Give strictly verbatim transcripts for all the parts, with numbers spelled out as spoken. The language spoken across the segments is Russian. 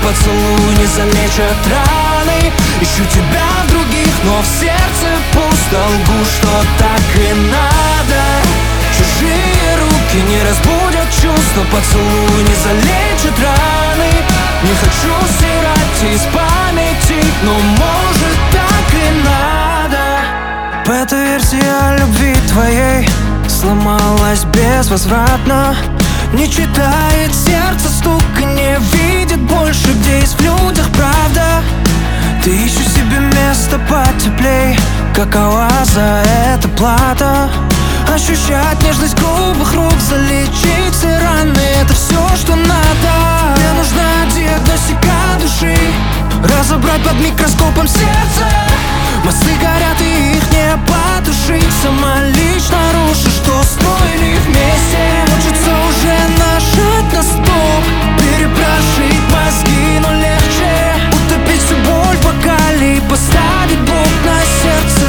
поцелуй не залечат раны. Ищу тебя в других, но в сердце пусто. Лгу, что так и надо. Чужие руки не разбудят чувства, поцелуй не залечит раны. Не хочу стирать из памяти, но может так и надо. Бета-версия любви твоей сломалась безвозвратно. Не читает сердце стук и не видит больше, где есть в людях правда. Ты ищешь себе место потеплей. Какова за это плата? Ощущать нежность грубых рук, залечить все раны — это все, что надо. Мне нужна диагностика души, разобрать под микроскопом сердце. Мосты горят, и их не потушить. Сама лично рушишь, что строили вместе. Хочется уже нажать на стоп, перепрошить мозги, но легче утопить всю боль в бокале и поставить блок на сердце.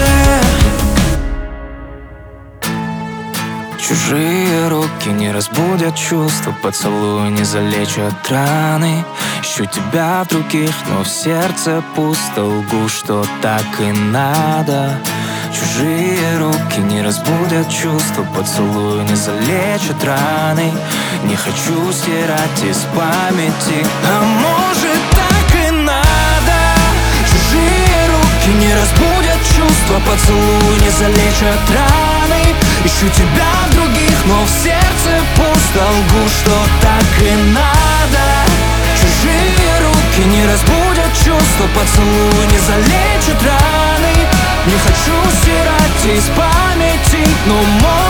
Чужие руки не разбудят чувства, поцелуй не залечат раны. Ищу тебя в других, но в сердце пусто. Лгу, что так и надо. Чужие руки не разбудят чувства, поцелуй не залечат раны. Не хочу стирать из памяти, а может так и надо. Чужие руки не разбудят чувства, поцелуй не залечат раны. Ищу тебя в других, но в сердце пусто. Лгу, что так и надо. Чужие руки не разбудят чувства, поцелуй не залечат раны. Не хочу стирать из памяти, но может